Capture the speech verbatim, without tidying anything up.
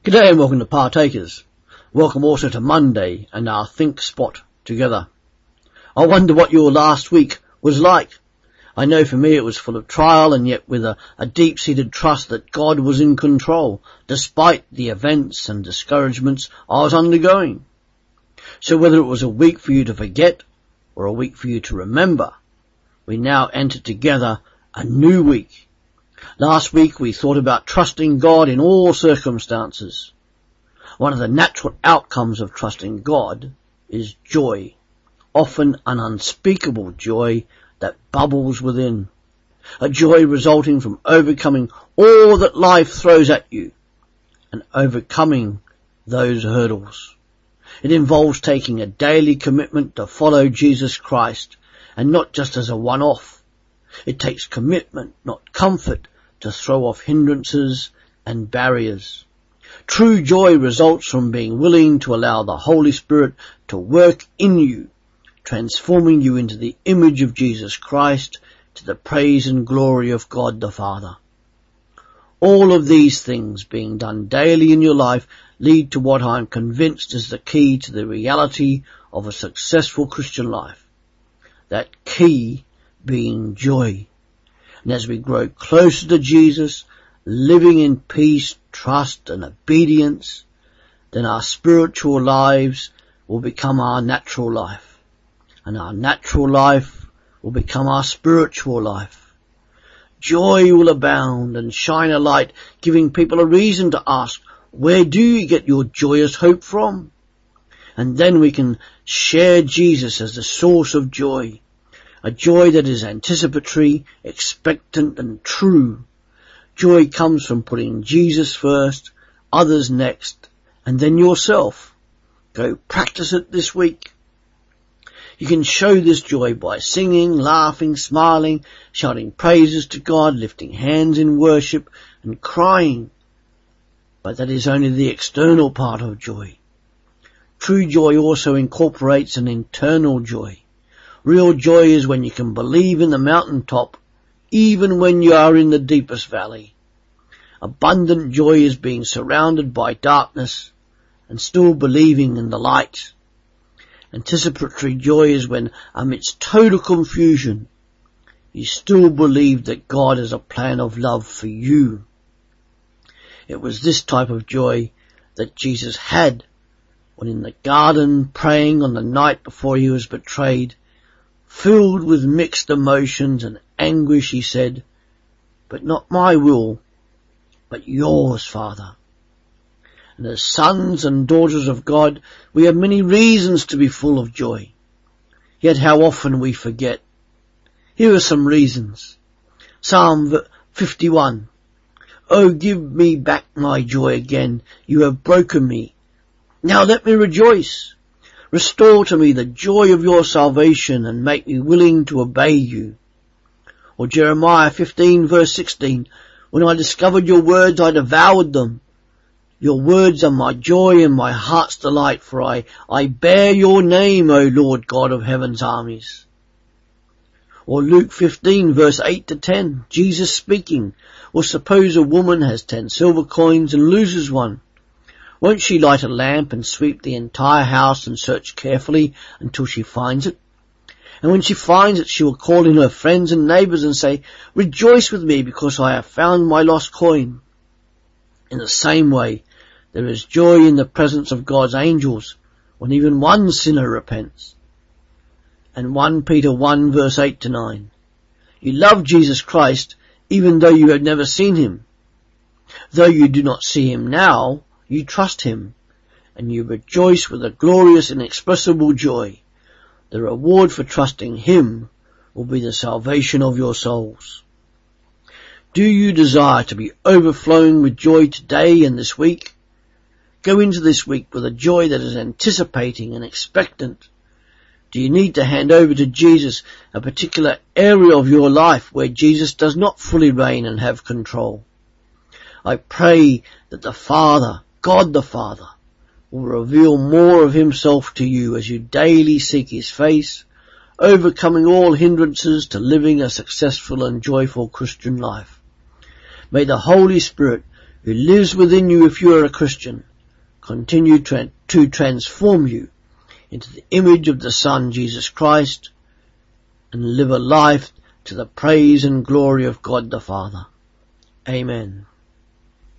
G'day and welcome to Partakers. Welcome also to Monday and our Think Spot together. I wonder what your last week was like. I know for me it was full of trial and yet with a, a deep-seated trust that God was in control, despite the events and discouragements I was undergoing. So whether it was a week for you to forget or a week for you to remember, we now enter together a new week. Last week we thought about trusting God in all circumstances. One of the natural outcomes of trusting God is joy, often an unspeakable joy that bubbles within. A joy resulting from overcoming all that life throws at you and overcoming those hurdles. It involves taking a daily commitment to follow Jesus Christ, and not just as a one-off. It takes commitment, not comfort, to throw off hindrances and barriers. True joy results from being willing to allow the Holy Spirit to work in you, transforming you into the image of Jesus Christ, to the praise and glory of God the Father. All of these things being done daily in your life lead to what I am convinced is the key to the reality of a successful Christian life. That key being joy. And as we grow closer to Jesus, living in peace, trust and obedience, then our spiritual lives will become our natural life. And our natural life will become our spiritual life. Joy will abound and shine a light, giving people a reason to ask, where do you get your joyous hope from? And then we can share Jesus as the source of joy. A joy that is anticipatory, expectant and true. Joy comes from putting Jesus first, others next, and then yourself. Go practice it this week. You can show this joy by singing, laughing, smiling, shouting praises to God, lifting hands in worship and crying. But that is only the external part of joy. True joy also incorporates an internal joy. Real joy is when you can believe in the mountaintop, even when you are in the deepest valley. Abundant joy is being surrounded by darkness and still believing in the light. Anticipatory joy is when, amidst total confusion, you still believe that God has a plan of love for you. It was this type of joy that Jesus had when in the garden praying on the night before he was betrayed. Filled with mixed emotions and anguish, he said, but not my will, but yours, Father. And as sons and daughters of God, we have many reasons to be full of joy. Yet how often we forget. Here are some reasons. Psalm fifty-one. Oh, give me back my joy again. You have broken me. Now let me rejoice. Restore to me the joy of your salvation and make me willing to obey you. Or Jeremiah fifteen verse sixteen. When I discovered your words, I devoured them. Your words are my joy and my heart's delight, for I, I bear your name, O Lord God of heaven's armies. Or Luke fifteen verse eight to ten. Jesus speaking. Or suppose a woman has ten silver coins and loses one. Won't she light a lamp and sweep the entire house and search carefully until she finds it? And when she finds it, she will call in her friends and neighbours and say, rejoice with me because I have found my lost coin. In the same way, there is joy in the presence of God's angels when even one sinner repents. And First Peter one verse eight to nine. You love Jesus Christ even though you have never seen him. Though you do not see him now, you trust him, and you rejoice with a glorious, inexpressible joy. The reward for trusting him will be the salvation of your souls. Do you desire to be overflowing with joy today and this week? Go into this week with a joy that is anticipating and expectant. Do you need to hand over to Jesus a particular area of your life where Jesus does not fully reign and have control? I pray that the Father, God the Father, will reveal more of himself to you as you daily seek his face, overcoming all hindrances to living a successful and joyful Christian life. May the Holy Spirit, who lives within you if you are a Christian, continue tra- to transform you into the image of the Son, Jesus Christ, and live a life to the praise and glory of God the Father. Amen.